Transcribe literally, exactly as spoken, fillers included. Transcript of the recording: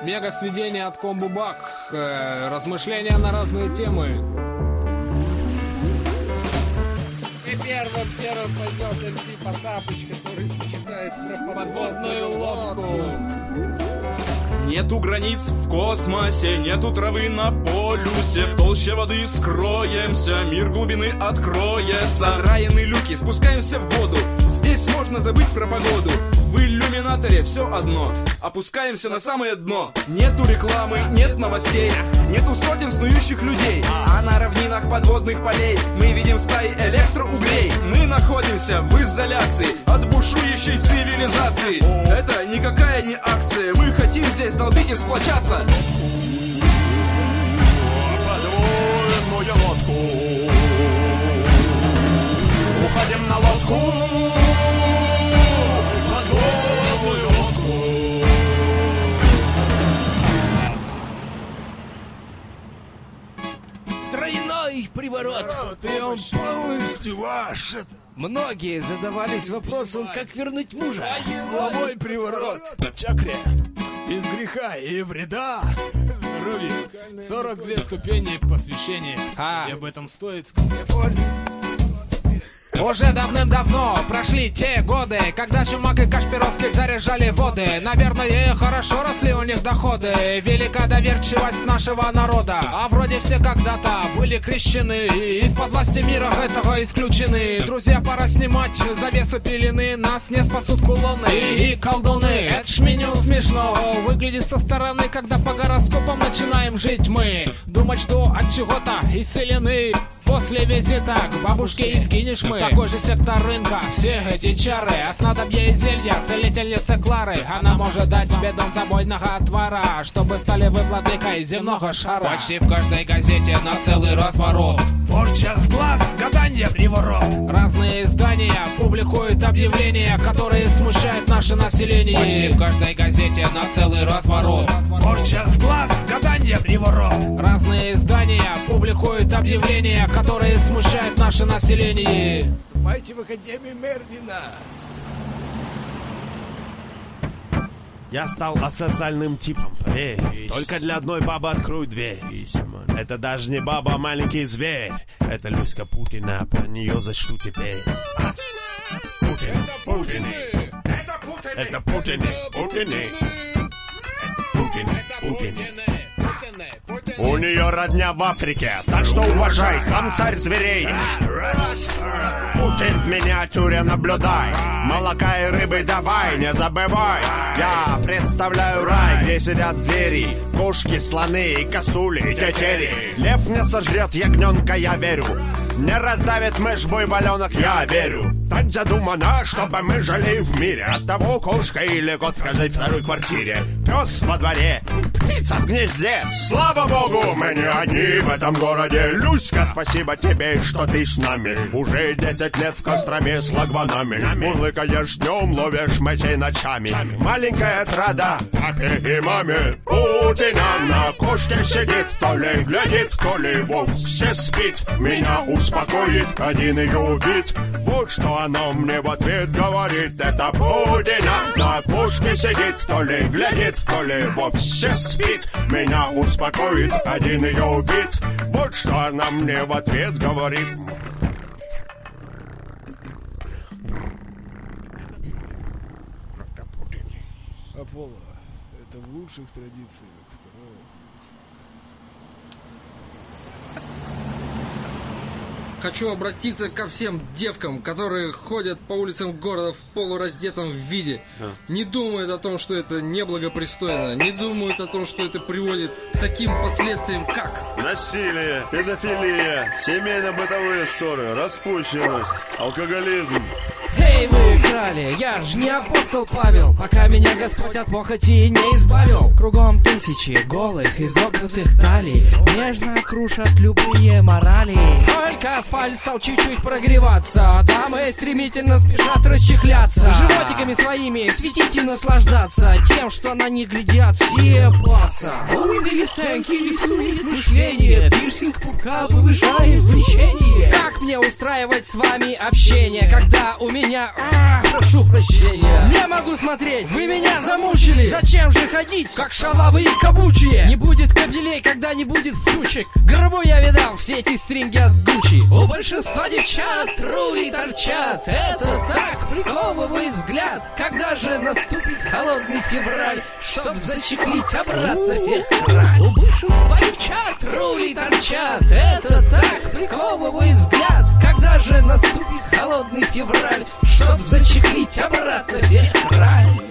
Мега-сведение от Комбубак. Э, размышления на разные темы. Теперь вот первым пойдет эм си Потапыч, который читает про подводную лодку. Нету границ в космосе, нету травы на полюсе. В толще воды скроемся, мир глубины откроется. Задраены люки, спускаемся в воду. Здесь можно забыть про погоду. В иллюминаторе все одно. Опускаемся на самое дно. Нету рекламы, нет новостей, нету сотен снующих людей. А на равнинах подводных полей мы видим стаи электроуглей. Мы находимся в изоляции от бушующей цивилизации. Это никакая не акция, мы хотим здесь долбить и сплочаться. Подводную лодку. Уходим на лодку. Подводную лодку. Тройной приворот. И он полностью ваш. Многие задавались вопросом, как вернуть мужа. Половой приворот на чакре. Без греха и вреда. Здоровье. сорок две ступени посвящения. А. И об этом стоит. Уже давным-давно прошли те годы, когда Чумак и Кашпировский заряжали воды. Наверное, хорошо росли у них доходы. Велика доверчивость нашего народа. А вроде все когда-то были крещены, из-под власти мира этого исключены. Друзья, пора снимать завесу пелены. Нас не спасут кулоны и колдуны. Это ж меню смешно выглядит со стороны, когда по гороскопам начинаем жить мы. Думать, что от чего-то исцелены. После визита к бабушке и скинешь мы. Такой же сектор рынка, все эти чары. А снадобье и зелья, целительница Клары. Она может дать тебе дом забойного отвара, чтобы стали вы владыкой земного шара. Почти в каждой газете на целый разворот. Порча с глаз, гаданье, приворот. Разные издания публикуют объявления, которые смущают наше население. Почти в каждой газете на целый разворот. Порча с глаз, гаданье, приворот. Разные издания публикуют объявления, которые смущают наше население. Вступайте в Академию Мерлина. Я стал асоциальным типом. Эй, только для одной бабы открою дверь. Это даже не баба, а маленький зверь. Это Люська Путина, про нее зачту теперь. Путин, Путин, это Путин, Путин, Путин, Путин. У нее родня в Африке, так что уважай, сам царь зверей. Путин в миниатюре наблюдай, молока и рыбы давай, не забывай. Я представляю рай, где сидят звери, кошки, слоны и косули, и тетери. Лев не сожрет ягненка, я верю. Не раздавит мышь буйволенок, я верю. Так задумано, чтобы мы жили в мире. Оттого кошка или кот в каждой второй квартире. Пес во дворе, птица в гнезде. Слава богу, мы не одни в этом городе. Люська, спасибо тебе, что ты с нами. Уже десять лет в Костроме с лагванами. Мурлыкаешь днем, ловишь мышей ночами. Маленькая отрада папе и маме. Путина на кошке сидит, то ли глядит, то ли вовсе спит. Меня успокоит один ее вид. Вот что она мне в ответ говорит. Это Путина на кошке сидит, то ли глядит, то ли вовсе спит. Меня успокоит один ее вид. Вот что она мне в ответ говорит. Аполло, это в лучших традициях второе. Хочу обратиться ко всем девкам, которые ходят по улицам города в полураздетом виде. А. Не думают о том, что это неблагопристойно. Не думают о том, что это приводит к таким последствиям, как насилие, педофилия, семейно-бытовые ссоры, распущенность, алкоголизм. Эй, вы крали, я ж не апостол Павел, пока меня Господь от похоти не избавил. Кругом тысячи голых, изогнутых талий, нежно крушат любые морали. Только асфальт стал чуть-чуть прогреваться, дамы стремительно спешат расчехляться. Животиками своими светить и наслаждаться тем, что на них глядят все баца. Уйны висенки рисует мышление, пирсинг пупка повышает влечение. Как мне устраивать с вами общение, когда у меня А, прошу прощения. Не могу смотреть, вы меня замучили. Зачем же ходить, как шалавы и кабучие? Не будет кабелей, когда не будет сучек. Гробу я видал все эти стринги от Гуччи. У большинства девчат рули торчат. Это так приковывает взгляд. Когда же наступит холодный февраль, чтоб зачехлить обратно всех краль? У большинства девчат рули торчат. Это так приковывает взгляд. Когда же наступит холодный февраль, чтоб зачехлить обратно всех краль?